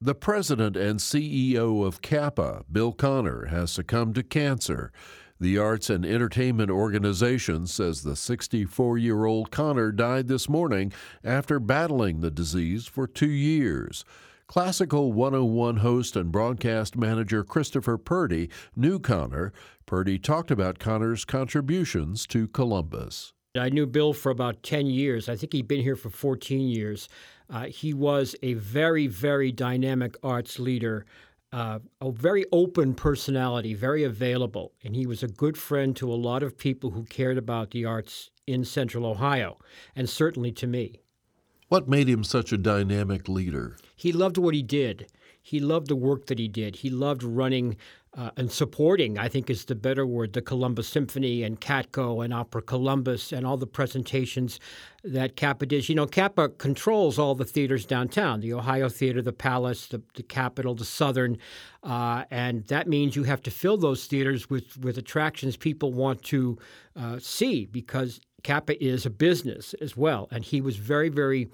The president and CEO of Kappa, Bill Connor, has succumbed to cancer. The arts and entertainment organization says the 64-year-old Connor died this morning after battling the disease for 2 years. Classical 101 host and broadcast manager Christopher Purdy knew Connor. Purdy talked about Connor's contributions to Columbus. I knew Bill for about 10 years. I think he'd been here for 14 years. He was a very, very dynamic arts leader, a very open personality, very available. And he was a good friend to a lot of people who cared about the arts in Central Ohio, and certainly to me. What made him such a dynamic leader? He loved what he did. He loved the work that he did. He loved running and supporting, I think is the better word, the Columbus Symphony and Catco and Opera Columbus and all the presentations that Kappa did. You know, Kappa controls all the theaters downtown, the Ohio Theater, the Palace, the Capitol, the Southern, and that means you have to fill those theaters with attractions people want to see, because Kappa is a business as well. And he was very, very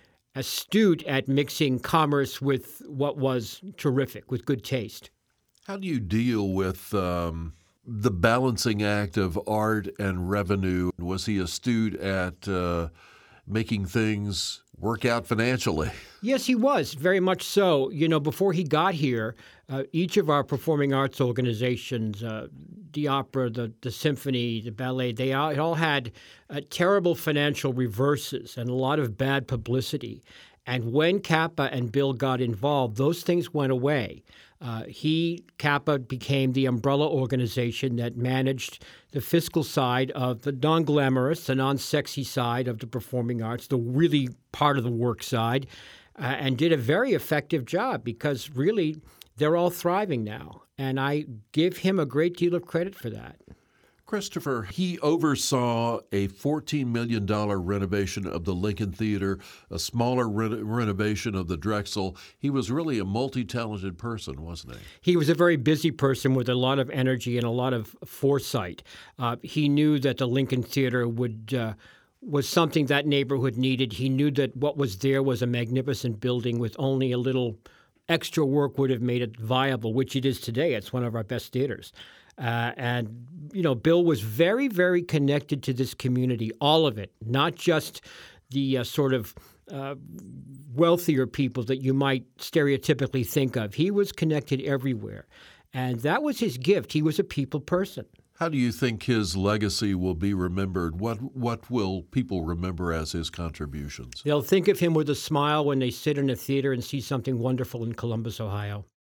astute at mixing commerce with what was terrific, with good taste. How do you deal with the balancing act of art and revenue? Was he astute at making things work out financially? Yes, he was, very much so. You know, before he got here, each of our performing arts organizations, the opera, the symphony, the ballet, they all had terrible financial reverses and a lot of bad publicity. And when Kappa and Bill got involved, those things went away. Kappa became the umbrella organization that managed the fiscal side of the non-glamorous, the non-sexy side of the performing arts, the really part of the work side, and did a very effective job, because really they're all thriving now. And I give him a great deal of credit for that. Christopher, he oversaw a $14 million renovation of the Lincoln Theater, a smaller renovation of the Drexel. He was really a multi-talented person, wasn't he? He was a very busy person with a lot of energy and a lot of foresight. He knew that the Lincoln Theater was something that neighborhood needed. He knew that what was there was a magnificent building with only a little extra work would have made it viable, which it is today. It's one of our best theaters. And, you know, Bill was very, very connected to this community, all of it, not just the sort of wealthier people that you might stereotypically think of. He was connected everywhere. And that was his gift. He was a people person. How do you think his legacy will be remembered? What will people remember as his contributions? They'll think of him with a smile when they sit in a theater and see something wonderful in Columbus, Ohio.